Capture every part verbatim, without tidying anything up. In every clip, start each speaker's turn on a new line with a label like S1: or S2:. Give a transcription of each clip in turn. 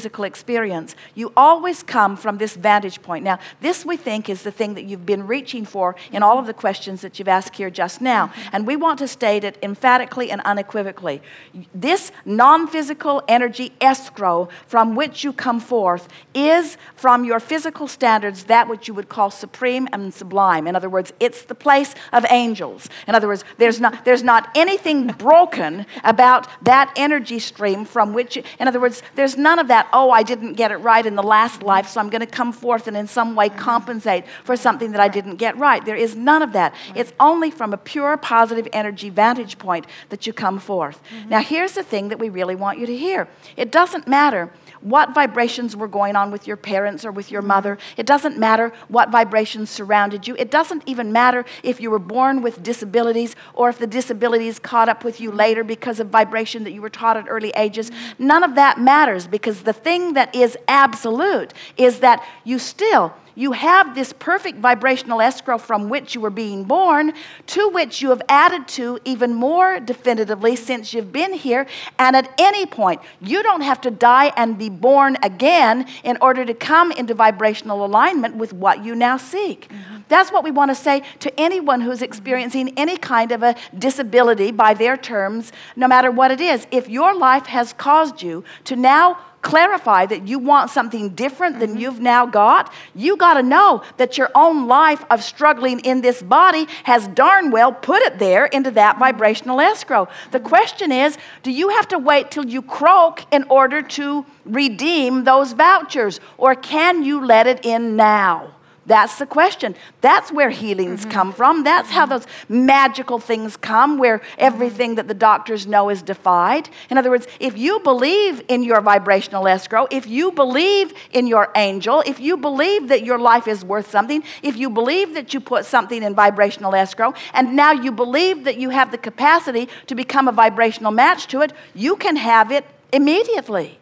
S1: physical experience, you always come from this vantage point. Now, this we think is the thing that you've been reaching for in all of the questions that you've asked here just now. And we want to state it emphatically and unequivocally. This non-physical energy escrow from which you come forth is, from your physical standards, that which you would call supreme and sublime. In other words, it's the place of angels. In other words, there's not, there's not anything broken about that energy stream from which, you, in other words, there's none of that, oh, I didn't get it right in the last life, so I'm going to come forth and in some way compensate for something that I didn't get right. There is none of that. It's only from a pure positive energy vantage point that you come forth. Mm-hmm. Now, here's the thing that we really want you to hear. It doesn't matter what vibrations were going on with your parents or with your mother. It doesn't matter what vibrations surrounded you. It doesn't even matter if you were born with disabilities or if the disabilities caught up with you later because of vibration that you were taught at early ages. None of that matters, because the thing that is absolute is that you still You have this perfect vibrational escrow from which you were being born, to which you have added to even more definitively since you've been here. And at any point, you don't have to die and be born again in order to come into vibrational alignment with what you now seek. Mm-hmm. That's what we want to say to anyone who's experiencing any kind of a disability by their terms, no matter what it is. If your life has caused you to now clarify that you want something different than mm-hmm. you've now got, you got to know that your own life of struggling in this body has darn well put it there into that vibrational escrow. The question is, do you have to wait till you croak in order to redeem those vouchers, or can you let it in now? That's the question. That's where healings mm-hmm. come from. That's mm-hmm. how those magical things come, where everything that the doctors know is defied. In other words, if you believe in your vibrational escrow, if you believe in your angel, if you believe that your life is worth something, if you believe that you put something in vibrational escrow, and now you believe that you have the capacity to become a vibrational match to it, you can have it immediately.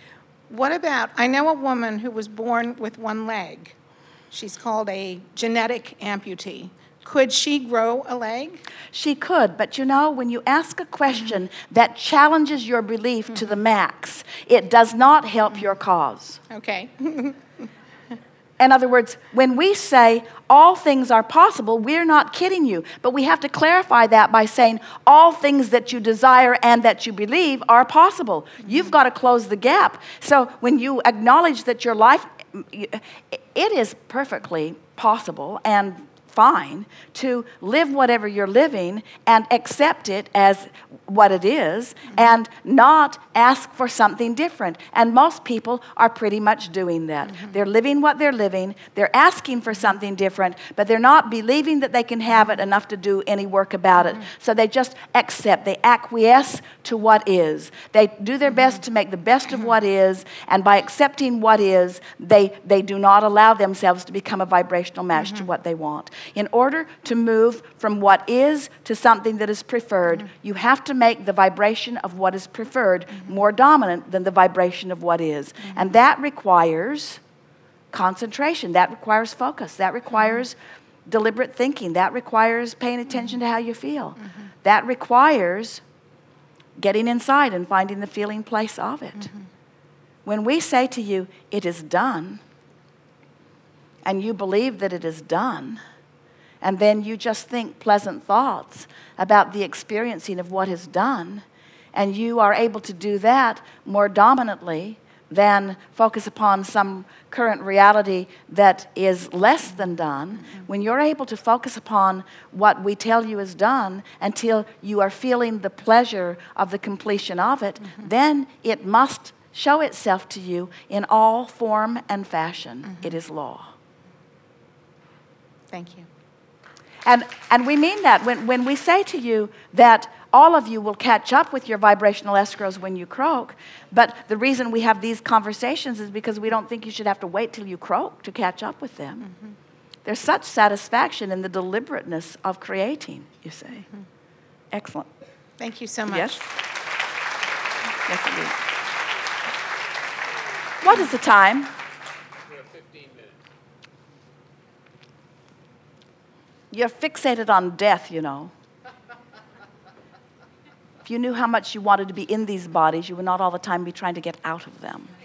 S2: What about, I know a woman who was born with one leg. She's called a genetic amputee. Could she grow a leg?
S1: She could, but you know, when you ask a question mm-hmm. that challenges your belief mm-hmm. to the max, it does not help mm-hmm. your cause.
S2: Okay.
S1: In other words, when we say all things are possible, we're not kidding you. But we have to clarify that by saying all things that you desire and that you believe are possible. Mm-hmm. You've got to close the gap. So when you acknowledge that your life, it is perfectly possible and fine to live whatever you're living and accept it as what it is mm-hmm. and not ask for something different. And most people are pretty much doing that. Mm-hmm. They're living what they're living. They're asking for something different, but they're not believing that they can have it enough to do any work about it. Mm-hmm. So they just accept. They acquiesce to what is. They do their best to make the best of what is, and by accepting what is, they, they do not allow themselves to become a vibrational match mm-hmm. to what they want. In order to move from what is to something that is preferred, mm-hmm. you have to make the vibration of what is preferred mm-hmm. more dominant than the vibration of what is. Mm-hmm. And that requires concentration. That requires focus. That requires mm-hmm. deliberate thinking. That requires paying attention mm-hmm. to how you feel. Mm-hmm. That requires getting inside and finding the feeling place of it. Mm-hmm. When we say to you, it is done, and you believe that it is done, and then you just think pleasant thoughts about the experiencing of what is done, and you are able to do that more dominantly than focus upon some current reality that is less than done. Mm-hmm. When you're able to focus upon what we tell you is done until you are feeling the pleasure of the completion of it, mm-hmm. then it must show itself to you in all form and fashion. Mm-hmm. It is law.
S2: Thank you.
S1: And, and we mean that when, when we say to you that all of you will catch up with your vibrational escrows when you croak, but the reason we have these conversations is because we don't think you should have to wait till you croak to catch up with them. Mm-hmm. There's such satisfaction in the deliberateness of creating, you see. Mm-hmm. Excellent.
S2: Thank you so much.
S1: Yes? Yes, indeed. What is the time? You're fixated on death, you know. If you knew how much you wanted to be in these bodies, you would not all the time be trying to get out of them.